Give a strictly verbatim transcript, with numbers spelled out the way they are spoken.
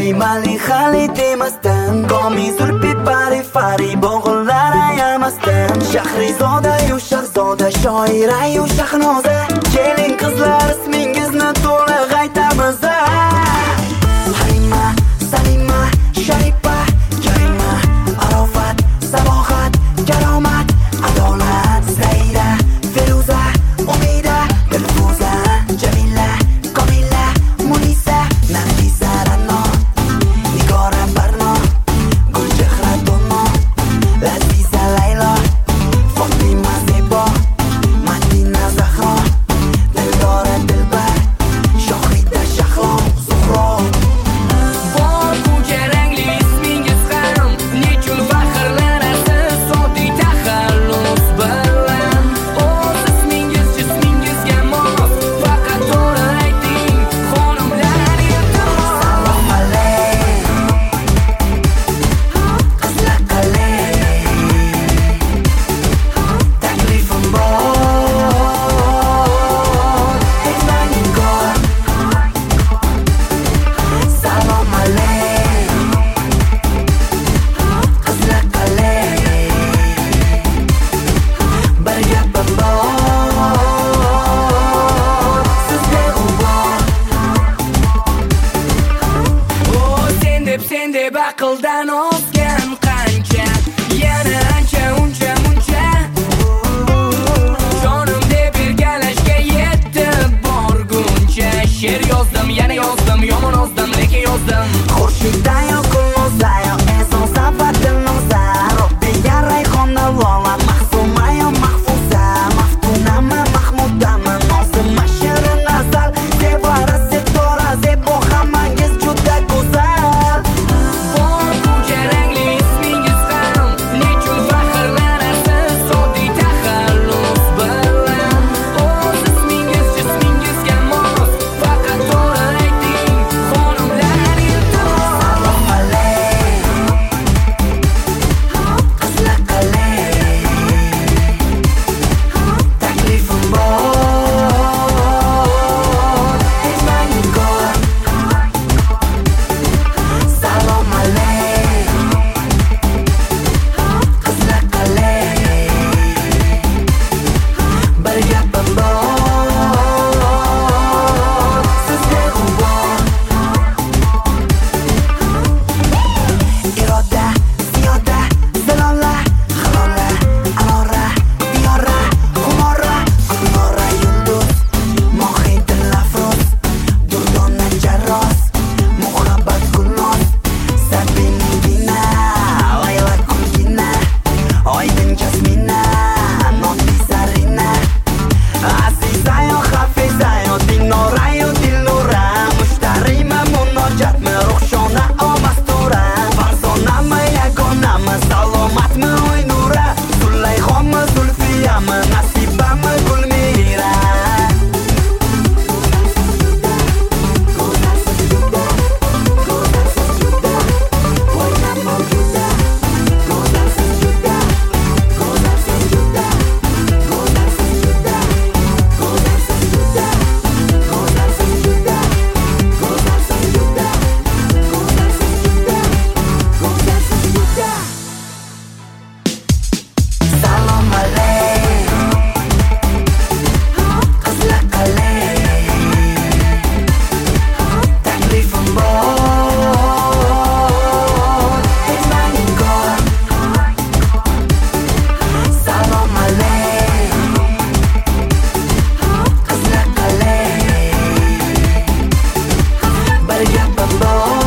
Mali hali demasdan Gomi zulpi pari fari Bo'g'illar ayamasdan Shahrizoda-yu shahzoda Shoira-yu shahnoza Keling qizlar ismingizni to'liq aytamiz. Halima, Salima, Sharifa, Karima, Arofat, Sabohat, Karomat, Adolat, Zaira, Feruza, Umida, Dilfuza, Jamila, Komila, Munisa, Nafisa, Rano, Nigora, Barno, Gulchehra, Tono, Laziza, Laylo, Fatima, Zebo, Madina, Zahro, Dildora, Dilbar, Shohrida, Shahlo, Zuhro. Bor ko'cha rangli ismingiz ham nechun faxrlanasiz oddiy taxallus bilan. O'z ismingiz jismingizga mos, faqat to'g'ri ayting xonimlar, iltimos. Salom alaykum, qizlar qalay, taklifim bor, aytmang ko'r. Salom alaykum, qizlar qalay, bir gapim bor, sizga u bor. O sen deb sen deb aqldan ozgan qancha, yana ancha uncha muncha. Jonim deb birgalashga yetib borguncha. She'r yozdim, yana yozdim, yomon ozdim, lekin yozdim. Xurshiddayo Gulnozayo Eson Safar Dilnoza Robbiga Rayhona Lola Mahsumayo Mahfuza Maftunama Mahmudama Nozima Shirin Asal Sevara Setora Zebo hammangiz juda go'zal. Bor ko'cha rangli ismingiz ham nechun faxrlanasiz oddiy taxallus bilan. O'z ismingiz jismingizga mos, faqat to'g'ri ayting xonimlar, iltimos. Salom alaykum, qizlar qalay, taklifim bor, aytmang ko'r. Salom alaykum, qizlar qalay, bir gapim bor, sizga u bor. Iroda, ziyoda, zilola, halola, alora, diyora, xumora, gulnora, yulduz, Mohidin, Lafruz, Durdona, Jarroz, Muhabbat, Gulnoz, Sabina, Gina, Layla, Kulgina, Oydin, Jasmina, Notisa, Rina, Azizayo, Hafizayo, Dinorayo, Dilnura, Mushtarima, Munojatmi, Ruhshona, Omastura, Farzonami, Yagonami, Salomatmi, Oynura, Zulayxonmi, Zulfiyami, Nasibami, Gulmira. Go'zalsiz juda, go'zalsiz juda, o'ynama juda, go'zalsiz juda, go'zalsiz juda, go'zalsiz juda, go'zalsiz juda, go'zalsiz juda, go'zalsiz juda, go'zalsiz juda, go'zalsiz juda. Salom alaykum, qizlar qalay, taklifim bor, aytmang ko'r. Salom alaykum, qizlar qalay, bir gapim bor.